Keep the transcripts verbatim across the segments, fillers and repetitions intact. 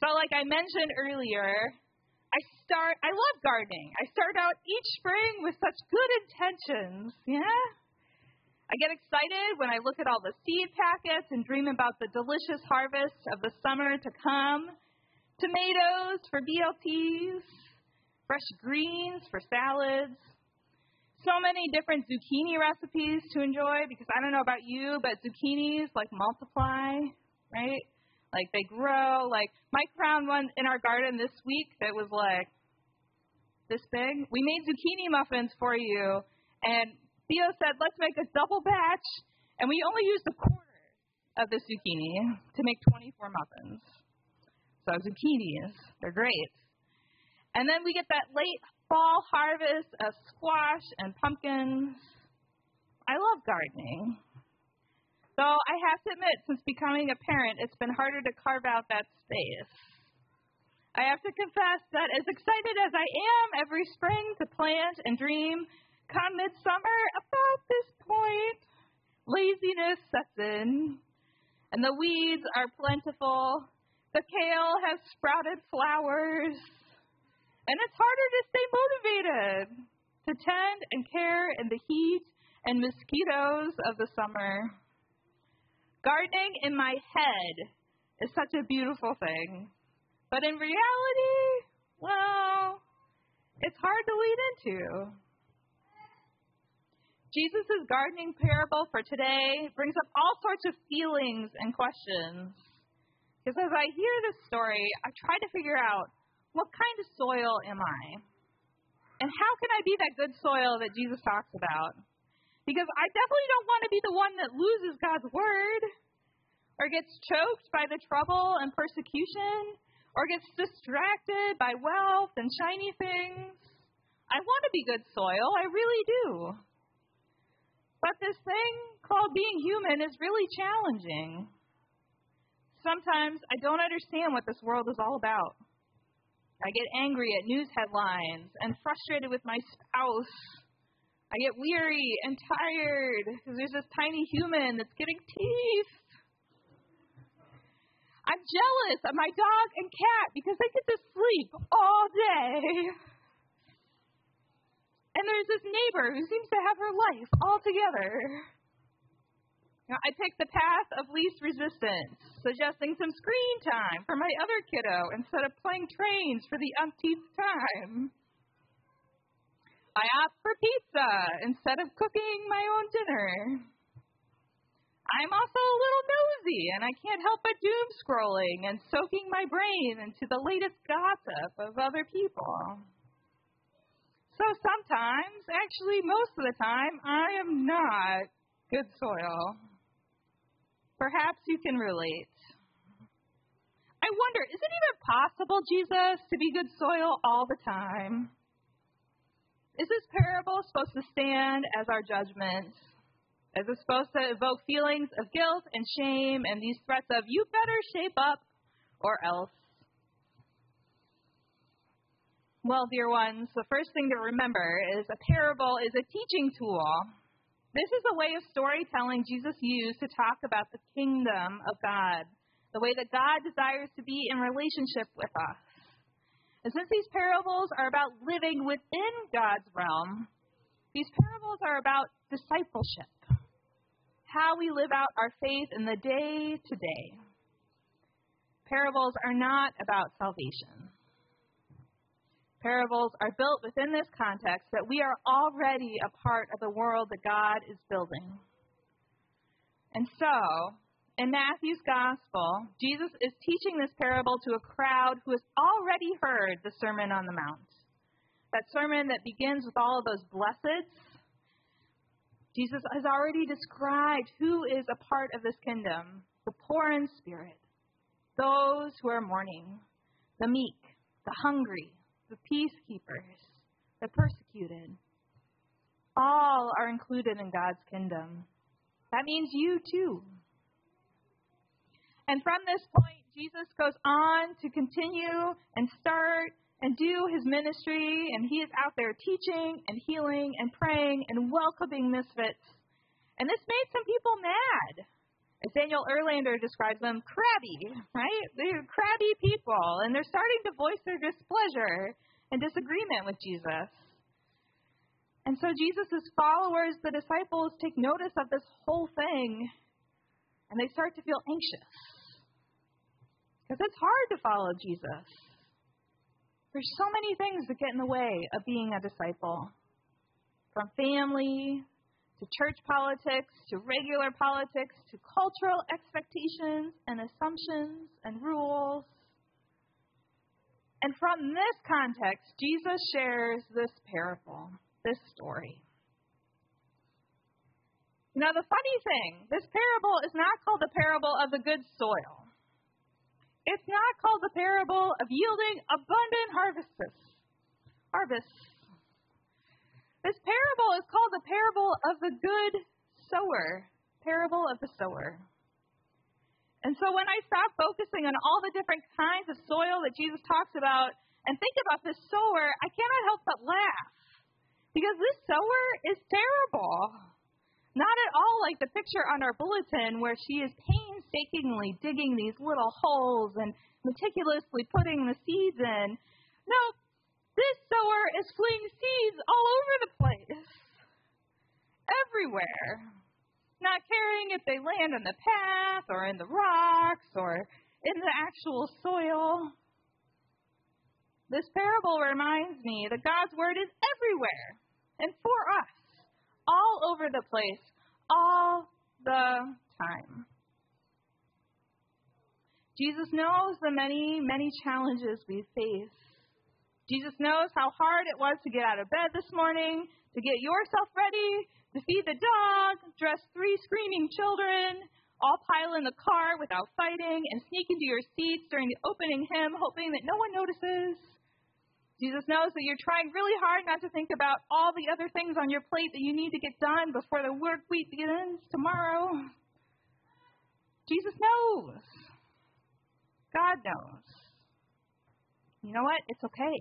So like I mentioned earlier, I start, I love gardening. I start out each spring with such good intentions, yeah? I get excited when I look at all the seed packets and dream about the delicious harvest of the summer to come. Tomatoes for B L Ts, fresh greens for salads. So many different zucchini recipes to enjoy because I don't know about you, but zucchinis like multiply, right? Like they grow. Like Mike found one in our garden this week that was like this big. We made zucchini muffins for you, and Theo said, let's make a double batch, and we only used a quarter of the zucchini to make twenty-four muffins. So zucchinis, they're great. And then we get that late fall harvest of squash and pumpkins. I love gardening. Though I have to admit, since becoming a parent, it's been harder to carve out that space. I have to confess that as excited as I am every spring to plant and dream, come midsummer, about this point, laziness sets in, and the weeds are plentiful. The kale has sprouted flowers, and it's harder to stay motivated to tend and care in the heat and mosquitoes of the summer. Gardening in my head is such a beautiful thing, but in reality, well, it's hard to lead into. Jesus' gardening parable for today brings up all sorts of feelings and questions. Because as I hear this story, I try to figure out, what kind of soil am I? And how can I be that good soil that Jesus talks about? Because I definitely don't want to be the one that loses God's word, or gets choked by the trouble and persecution, or gets distracted by wealth and shiny things. I want to be good soil, I really do. But this thing called being human is really challenging. Sometimes I don't understand what this world is all about. I get angry at news headlines and frustrated with my spouse. I get weary and tired because there's this tiny human that's getting teeth. I'm jealous of my dog and cat because they get to sleep all day. And there's this neighbor who seems to have her life all together. Now, I picked the path of least resistance, suggesting some screen time for my other kiddo instead of playing trains for the umpteenth time. I opt for pizza instead of cooking my own dinner. I'm also a little nosy, and I can't help but doom scrolling and soaking my brain into the latest gossip of other people. So sometimes, actually most of the time, I am not good soil. Perhaps you can relate. I wonder, is it even possible, Jesus, to be good soil all the time? Is this parable supposed to stand as our judgment? Is it supposed to evoke feelings of guilt and shame and these threats of, you better shape up or else? Well, dear ones, the first thing to remember is a parable is a teaching tool. This is a way of storytelling Jesus used to talk about the kingdom of God, the way that God desires to be in relationship with us. And since these parables are about living within God's realm, these parables are about discipleship, how we live out our faith in the day to day. Parables are not about salvation. Parables are built within this context that we are already a part of the world that God is building. And so, in Matthew's gospel, Jesus is teaching this parable to a crowd who has already heard the Sermon on the Mount. That sermon that begins with all of those blesseds. Jesus has already described who is a part of this kingdom: the poor in spirit, those who are mourning, the meek, the hungry, the peacekeepers, the persecuted. All are included in God's kingdom. That means you too. And from this point, Jesus goes on to continue and start and do his ministry, and he is out there teaching and healing and praying and welcoming misfits. And this made some people mad. Nathaniel Erlander describes them crabby, right? They're crabby people, and they're starting to voice their displeasure and disagreement with Jesus. And so Jesus' followers, the disciples, take notice of this whole thing, and they start to feel anxious. Because it's hard to follow Jesus. There's so many things that get in the way of being a disciple. From family, to church politics, to regular politics, to cultural expectations and assumptions and rules. And from this context, Jesus shares this parable, this story. Now, the funny thing, this parable is not called the parable of the good soil. It's not called the parable of yielding abundant harvests. Harvests. This parable is called the parable of the good sower. Parable of the sower. And so when I stop focusing on all the different kinds of soil that Jesus talks about and think about this sower, I cannot help but laugh. Because this sower is terrible. Not at all like the picture on our bulletin where she is painstakingly digging these little holes and meticulously putting the seeds in. No, this sower is flinging seeds all over the place. Everywhere. Not caring if they land on the path or in the rocks or in the actual soil. This parable reminds me that God's word is everywhere and for us. All over the place, all the time. Jesus knows the many, many challenges we face. Jesus knows how hard it was to get out of bed this morning, to get yourself ready, to feed the dog, dress three screaming children, all pile in the car without fighting, and sneak into your seats during the opening hymn, hoping that no one notices. Jesus knows that you're trying really hard not to think about all the other things on your plate that you need to get done before the work week begins tomorrow. Jesus knows. God knows. You know what? It's okay.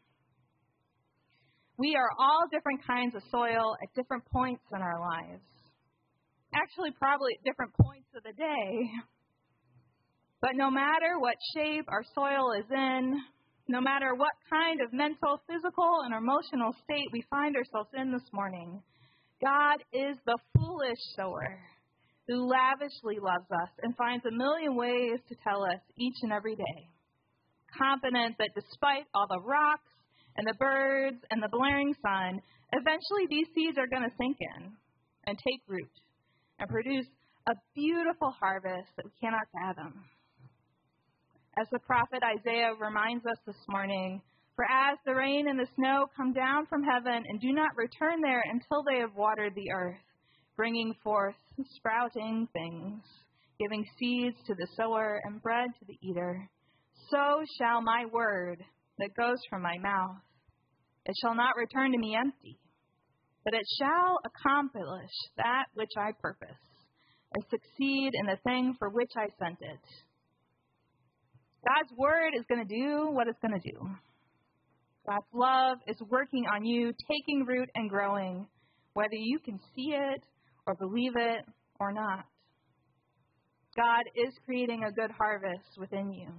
We are all different kinds of soil at different points in our lives. Actually, probably at different points of the day. But no matter what shape our soil is in, no matter what kind of mental, physical, and emotional state we find ourselves in this morning, God is the foolish sower who lavishly loves us and finds a million ways to tell us each and every day. Confident that despite all the rocks and the birds and the blaring sun, eventually these seeds are going to sink in and take root and produce a beautiful harvest that we cannot fathom. As the prophet Isaiah reminds us this morning, for as the rain and the snow come down from heaven and do not return there until they have watered the earth, bringing forth sprouting things, giving seeds to the sower and bread to the eater, so shall my word that goes from my mouth. It shall not return to me empty, but it shall accomplish that which I purpose, and succeed in the thing for which I sent it. God's word is going to do what it's going to do. God's love is working on you, taking root and growing, whether you can see it or believe it or not. God is creating a good harvest within you.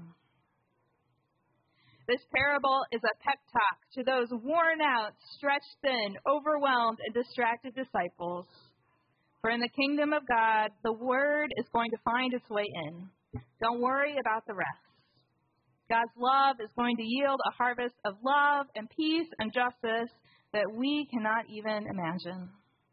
This parable is a pep talk to those worn out, stretched thin, overwhelmed, and distracted disciples. For in the kingdom of God, the word is going to find its way in. Don't worry about the rest. God's love is going to yield a harvest of love and peace and justice that we cannot even imagine.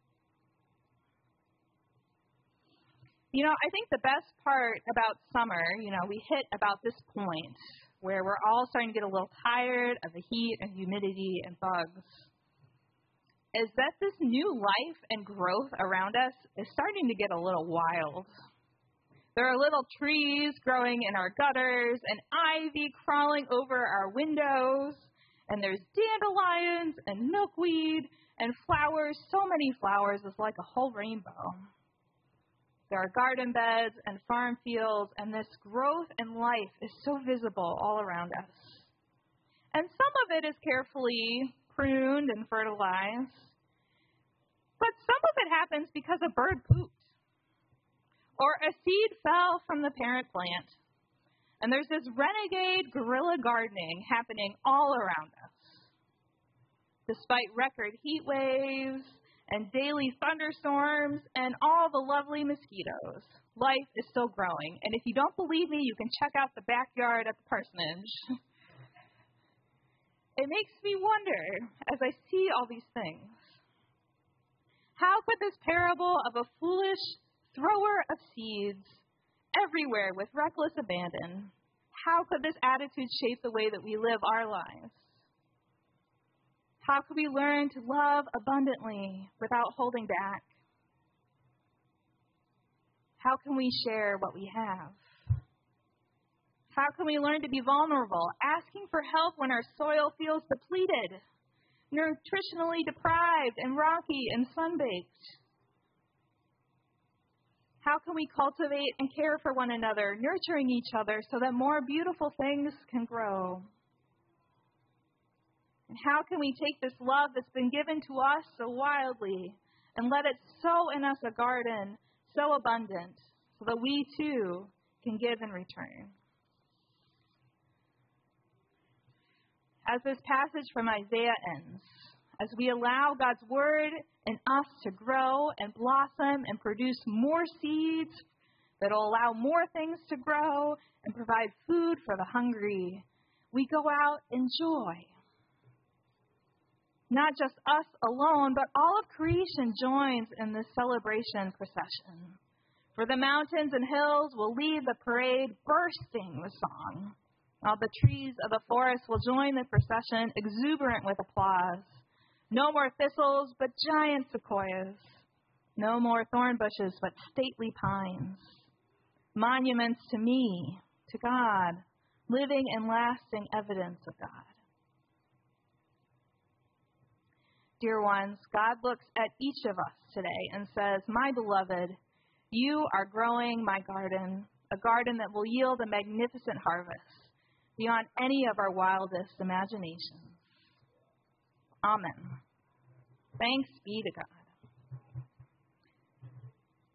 You know, I think the best part about summer, you know, we hit about this point where we're all starting to get a little tired of the heat and humidity and bugs, is that this new life and growth around us is starting to get a little wild. There are little trees growing in our gutters and ivy crawling over our windows, and there's dandelions and milkweed and flowers. So many flowers, it's like a whole rainbow. There are garden beds and farm fields, and this growth and life is so visible all around us. And some of it is carefully pruned and fertilized, but some of it happens because a bird pooped, Or a seed fell from the parent plant, and there's this renegade guerrilla gardening happening all around us. Despite record heat waves and daily thunderstorms and all the lovely mosquitoes, life is still growing. And if you don't believe me, you can check out the backyard at the parsonage. It makes me wonder, as I see all these things, how could this parable of a foolish thrower of seeds everywhere with reckless abandon, how could this attitude shape the way that we live our lives? How could we learn to love abundantly without holding back? How can we share what we have? How can we learn to be vulnerable, asking for help when our soil feels depleted, nutritionally deprived and rocky and sun-baked? How can we cultivate and care for one another, nurturing each other so that more beautiful things can grow? And how can we take this love that's been given to us so wildly and let it sow in us a garden so abundant so that we too can give in return? As this passage from Isaiah ends, as we allow God's word in us to grow and blossom and produce more seeds that will allow more things to grow and provide food for the hungry, we go out in joy. Not just us alone, but all of creation joins in this celebration procession. For the mountains and hills will lead the parade bursting with song. All the trees of the forest will join the procession, exuberant with applause. No more thistles, but giant sequoias. No more thorn bushes, but stately pines. Monuments to me, to God, living and lasting evidence of God. Dear ones, God looks at each of us today and says, my beloved, you are growing my garden, a garden that will yield a magnificent harvest beyond any of our wildest imaginations. Amen. Thanks be to God.